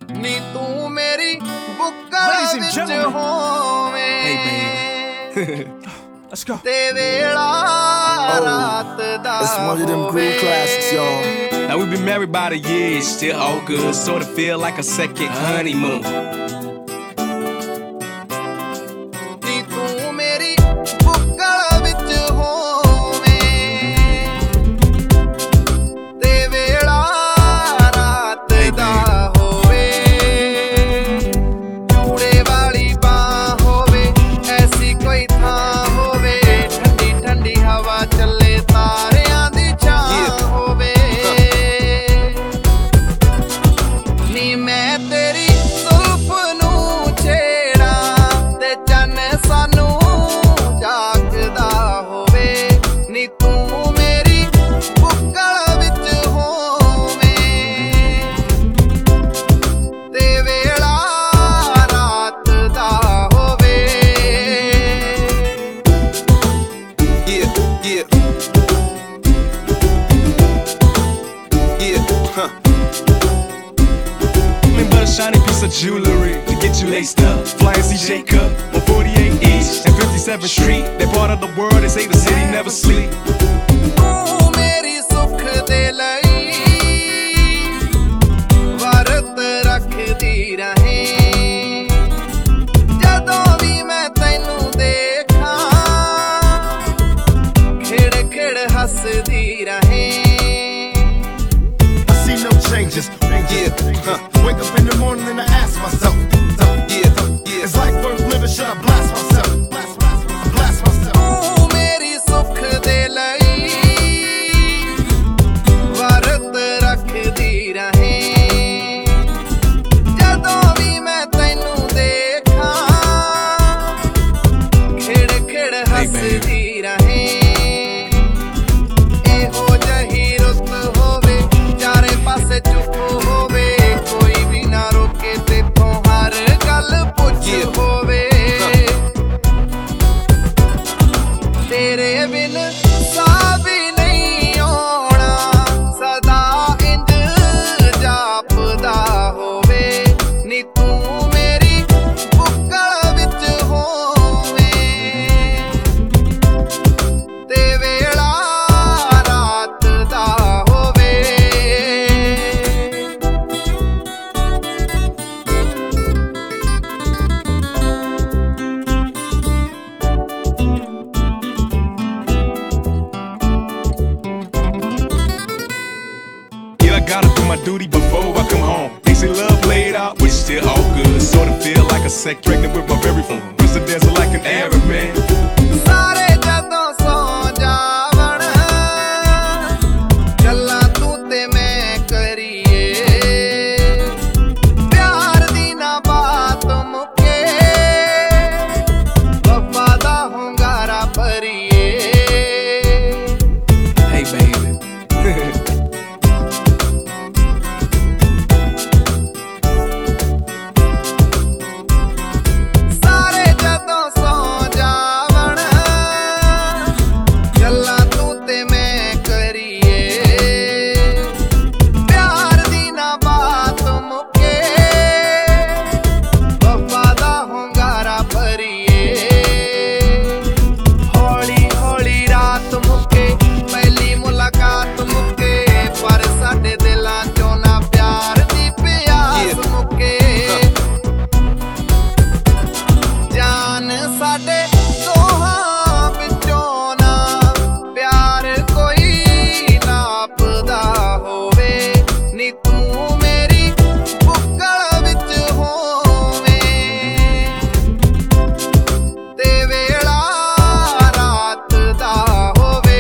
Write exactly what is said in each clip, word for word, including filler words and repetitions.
ਨੀ ਤੂੰ ਮੇਰੀ ਬੁੱਕਲ ਵਿੱਚ ਹੋਵੇਂ Let's go. ਤੇ ਵੇਲਾ ਰਾਤ ਦਾ It's one of them groove classics, y'all. Now we've been married about a year, still all good, sort of feel like a second honeymoon. ਨੀ ਤੂੰ ਮੇਰੀ ਬੁੱਕਲ ਵਿੱਚ ਹੋਵੇਂ ਤੇ ਵੇਲਾ ਰਾਤ ਦਾ ਹੋਵੇ ਜੂੜੇ ਵਾਲੀ ਬਾਂਹ ਹੋਵੇ ਐਸੀ ਕੋਈ ਥਾਂ ਹੋਵੇ ਠੰਡੀ ਠੰਡੀ ਹਵਾ ਚੱਲੇ ਤਾਰਿਆਂ ਦੀ ਛਾਂ ਹੋਵੇ ਨੀ ਮੈਂ ਤੇਰੀ ਜ਼ੁਲਫ ਨੂੰ ਛੇੜਾਂ ਤੇ ਚੰਨ ਸਾਨੂੰ ਜਾਗਦਾ ਹੋਵੇ ਨੀ ਤੂੰ ਮੇਰੀ ਬੁੱਕਲ ਵਿੱਚ ਹੋਵੇਂ ਤੇ ਵੇਲਾ ਰਾਤ ਦਾ ਹੋਵੇ Yeah, yeah. Yeah, huh. Nothing but a shiny piece of jewelry to get you laced up. Flying C J Cup on forty-eight East and fifty-seventh Street. That part of the world they say the city never sleep. ਤੂੰ ਮੇਰੀ ਸੁੱਖ ਦੇ ਲਈ ਵਰਤ ਰੱਖਦੀ ਰਹੇ ਜਦੋਂ ਵੀ ਮੈਂ ਤੈਨੂੰ ਦੇਖਾਂ ਖਿੜ ਖਿੜ ਹੱਸਦੀ ਰਹੇ I see no changes. Yeah, huh. Wake up in the morning and I ask myself, yeah, yeah. Is life worth living? Should I blast myself? Blast, blast, blast myself. ਤੂੰ ਮੇਰੀ ਸੁੱਖ ਦੇ ਲਈ ਵਰਤ ਰੱਖਦੀ ਰਹੇ ਜਦੋਂ ਵੀ ਮੈਂ ਤੈਨੂੰ ਦੇਖਾਂ ਖਿੜ ਖਿੜ ਹੱਸਦੀ ਰਹੇ ਇਹੋ ਜਿਹੀ ਰੁੱਤ ਹੋਵੇ ਚਾਰੇ ਪਾਸੇ ਚੁੱਪ ਹੋਵੇ ਕੋਈ ਵੀ ਨਾ ਰੋਕੇ ਤੇਥੋਂ ਹਰ ਗੱਲ ਪੁੱਛ ਹੋਵੇ ਤੇਰੇ ਬਿਨ ਸਾਹ ਵੀ ਨਹੀਂ ਆਉਣਾ ਸਦਾ ਇੰਜ ਜਾਪਦਾ ਹੋਵੇ ਨੀ ਤੂੰ ਮੇਰੀ ਬੁੱਕਲ ਵਿੱਚ ਹੋਵੇਂ ਤੇ ਵੇਲਾ ਰਾਤ ਦਾ ਹੋਵੇ Yeah, I gotta do my duty before I come home. They say love played out, but it's still all good. Sort of feel like a sec pregnant with my very own. Crystal dancer like an Arab man. ਸਾਰੇ ਜਦੋਂ ਸੌ ਜਾਵਣ ਗੱਲਾਂ ਤੂੰ ਤੇ ਮੈਂ ਕਰੀਏ ਪਿਆਰ ਦੀ ਨਾ ਬਾਤ ਮੁੱਕੇ ਵਫਾ ਦਾ ਹੁੰਗਾਰਾ ਭਰੀਏ Hey, baby. ਸਾਰੇ ਜਦੋਂ ਸੌ ਜਾਵਣ ਗੱਲਾਂ ਤੂੰ ਤੇ ਮੈਂ ਕਰੀਏ ਪਿਆਰ ਦੀ ਨਾ ਬਾਤ ਮੁੱਕੇ ਵਫਾ ਦਾ ਹੁੰਗਾਰਾ ਭਰੀਏ ਹੌਲੀ ਹੌਲੀ ਰਾਤ ਮੁੱਕੇ ਪਹਿਲੀ ਮੁਲਾਕਾਤ ਮੁੱਕੇ ਪਰ ਸਾਡੇ ਦਿਲਾਂ ਚੋਂ ਨਾ ਪਿਆਰ ਦੀ ਪਿਆਸ ਮੁੱਕੇ ਜਾਨ ਸਾਡੇ ਦੋਹਾਂ ਵਿੱਚੋਂ ਨਾ ਪਿਆਰ ਕੋਈ ਨਾਪਦਾ ਹੋਵੇ ਨੀ ਤੂੰ ਮੇਰੀ ਬੁੱਕਲ ਵਿੱਚ ਹੋਵੇਂ ਤੇ ਵੇਲਾ ਰਾਤ ਦਾ ਹੋਵੇ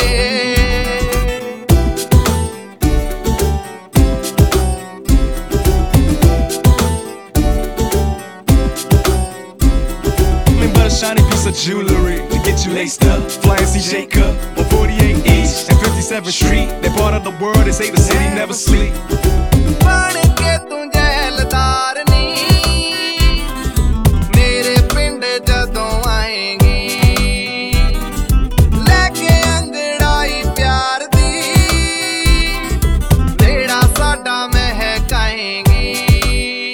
Nothing but a shiny piece of jewelry to get you laced up. Flying C J Cup on forty-eight East and fifty-seventh Street. That part of the world they say the city never sleep. ਬਣ ਕੇ ਤੂੰ ਜੈਲਦਾਰ ਨੀ ਮੇਰੇ ਪਿੰਡ ਜਦੋਂ ਆਏਂਗੀ ਲੈ ਕੇ ਅੰਗੜਾਈ ਪਿਆਰ ਦੀ ਵੇੜਾ ਸਾਡਾ ਮਹਿਕਾਏਂਗੀ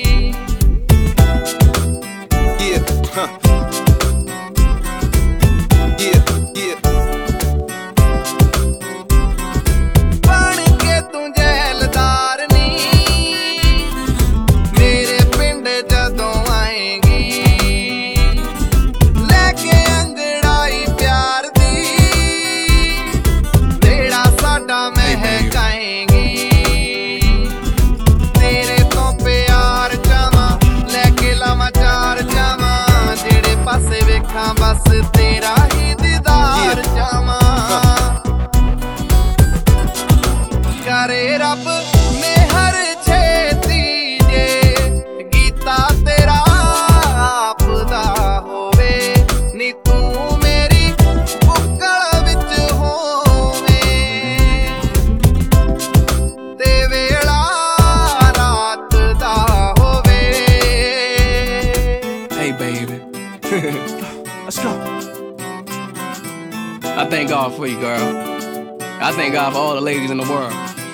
Let's go. I thank God for you, girl. I thank God for all the ladies in the world.